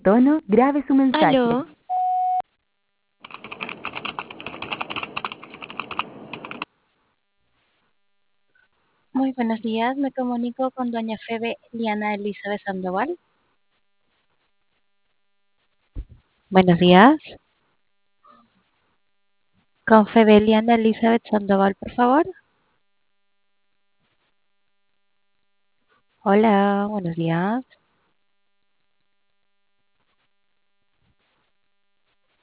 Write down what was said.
tono, grabe su mensaje. Aló, muy buenos días. Me comunico con doña Febe Liana Elizabeth Sandoval. Buenos días. Con Febe Liana Elizabeth Sandoval, por favor. Hola, buenos días.